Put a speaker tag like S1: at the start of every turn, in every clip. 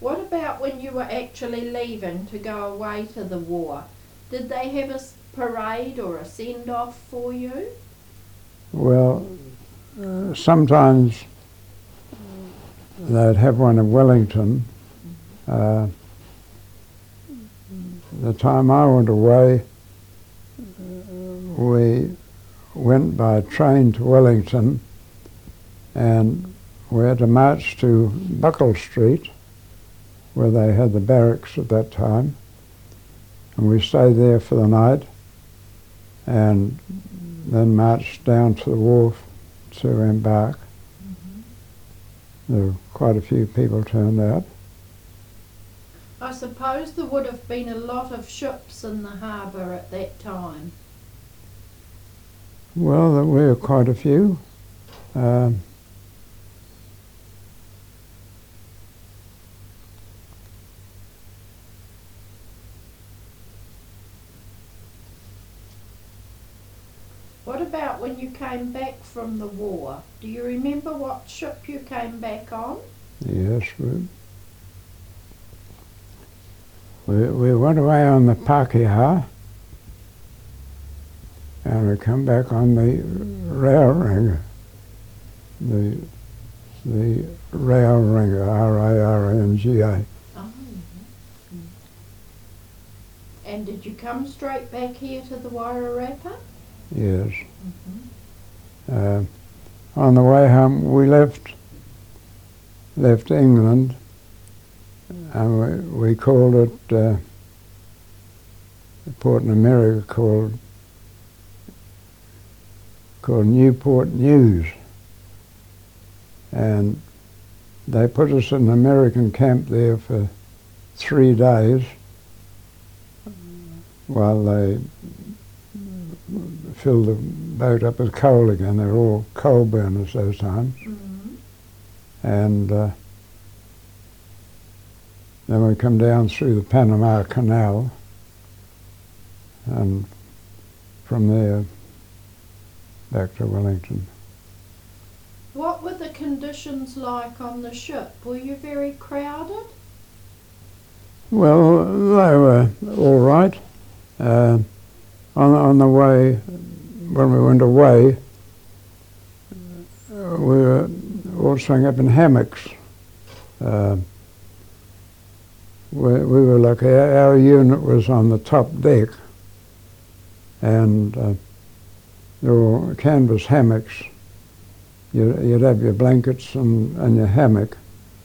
S1: What about when you were actually leaving to go away to the war? Did they have a parade or a send-off for you?
S2: Well, sometimes they'd have one in Wellington. The time I went away, we went by train to Wellington, and we had to march to Buckle Street, where they had the barracks at that time, and we stayed there for the night, and then marched down to the wharf to embark. There were quite a few people turned out.
S1: I suppose there would have been a lot of ships in the harbour at that time.
S2: Well, there were quite a few.
S1: What about when you came back from the war? Do you remember what ship you came back on?
S2: Yes, we went away on the Pakeha, and we come back on the Railringer, the Railringer, Raringa.
S1: Oh, and did you come straight back here to the Wairarapa?
S2: Yes. On the way home, we left England, and we called it a port in America called Newport News, and they put us in an American camp there for 3 days while they filled the boat up with coal again. They were all coal burners those times. And then we come down through the Panama Canal, and from there back to Wellington.
S1: What were the conditions like on the ship? Were you very crowded?
S2: Well, they were all right. On the way, when we went away, we were all strung up in hammocks. We were lucky. Our unit was on the top deck, and there were canvas hammocks. You'd have your blankets and your hammock.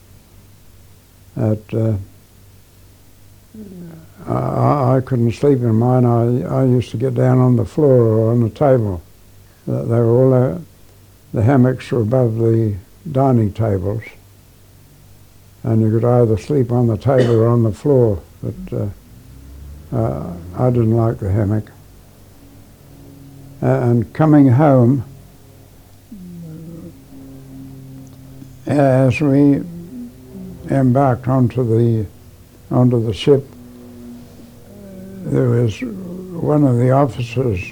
S2: I couldn't sleep in mine. I used to get down on the floor or on the table. They were all the hammocks were above the dining tables, and you could either sleep on the table or on the floor. But I didn't like the hammock. And coming home, as we embarked onto the ship, there was one of the officers.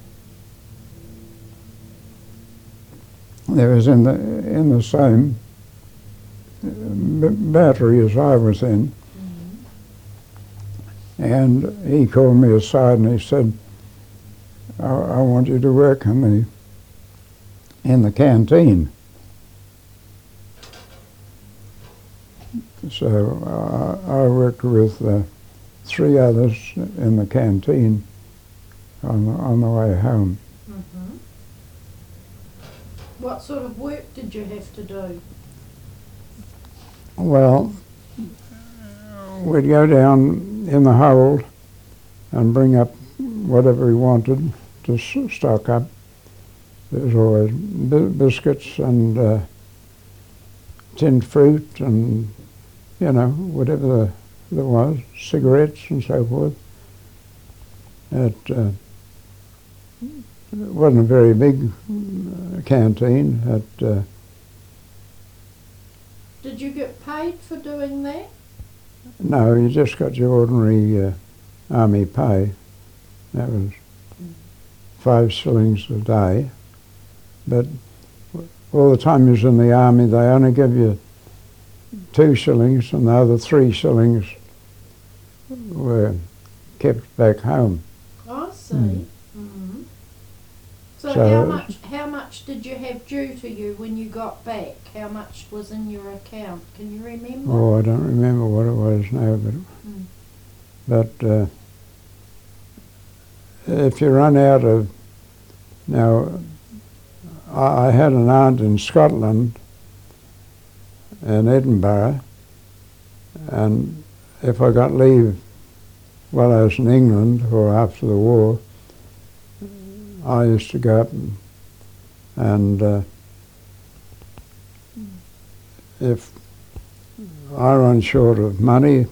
S2: There was in the same battery as I was in, and he called me aside and he said, I want you to work in the canteen." So I worked with 3 others in the canteen on the way home.
S1: What sort of work did you have to do?
S2: Well, we'd go down in the hold and bring up whatever we wanted to stock up. There was always biscuits and tinned fruit and, whatever there was, cigarettes and so forth. It wasn't a very big canteen.
S1: Did you get paid for doing that?
S2: No, you just got your ordinary army pay. That was 5 shillings a day. But all the time you was in the army, they only give you 2 shillings and the other 3 shillings were kept back home.
S1: I see.
S2: Mm.
S1: Mm. So,
S2: So-
S1: how much did you have due to you when you got back? How much was in your account? Can you remember?
S2: Oh, I don't remember what it was now, but if you run out of... Now, I had an aunt in Scotland, in Edinburgh, and if I got leave while I was in England or after the war, I used to go up and if I run short of money,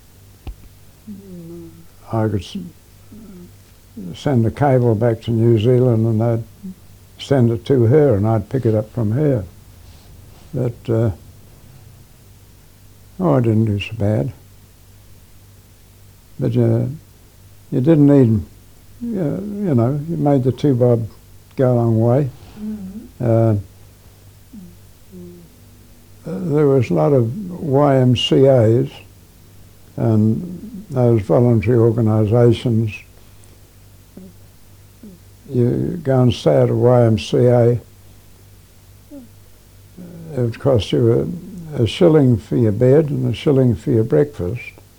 S2: I could send a cable back to New Zealand and they'd send it to her and I'd pick it up from her. But, I didn't do so bad. But you didn't need, you know, you made the 2 bob go a long way.
S1: Mm.
S2: There was a lot of YMCAs and those voluntary organisations. You go and stay at a YMCA, it would cost you a shilling for your bed and a shilling for your breakfast.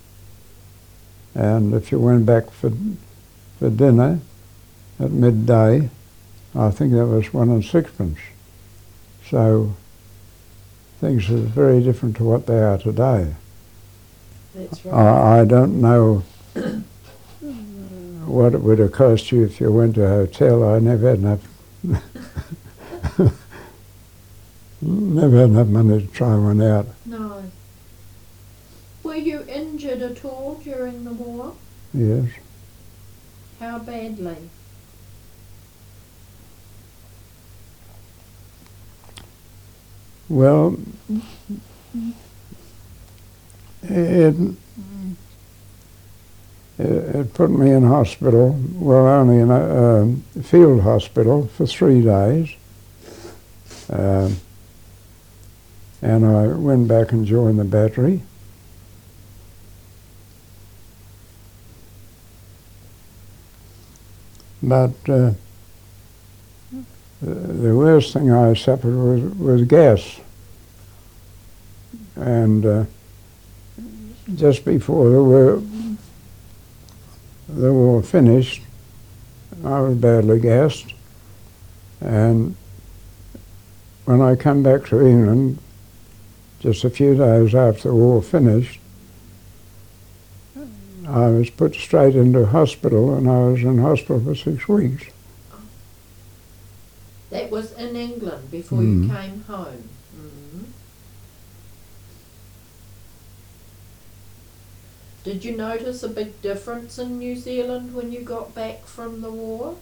S2: And if you went back for dinner at midday, I think that was 1 and 6pence. So things are very different to what they are today.
S1: That's right.
S2: I don't know what it would have cost you if you went to a hotel. I never had enough never had enough money to try one out.
S1: No. Were you injured at all during the war?
S2: Yes.
S1: How badly?
S2: Well, it put me in hospital, well, only in a field hospital for 3 days. And I went back and joined the battery. But the worst thing I suffered was gas. And just before the war finished, I was badly gassed. And when I come back to England, just a few days after the war finished, I was put straight into hospital, and I was in hospital for 6 weeks.
S1: That was in England before you came home. Mm. Did you notice a big difference in New Zealand when you got back from the war?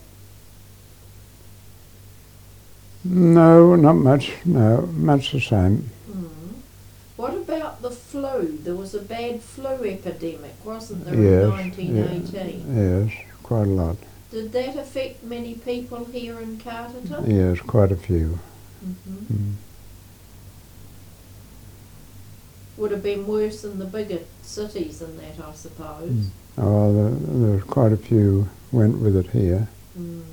S2: No, not much. No, much the same.
S1: Mm. What about the flu? There was a bad flu epidemic, wasn't there,
S2: Yes,
S1: in 1918?
S2: Yes, quite a lot.
S1: Did that affect many people here in Carterton?
S2: Yes, quite a few.
S1: Mm-hmm.
S2: Mm.
S1: Would have been worse in the bigger cities than that, I suppose.
S2: Oh, there was quite a few went with it here.
S1: Mm.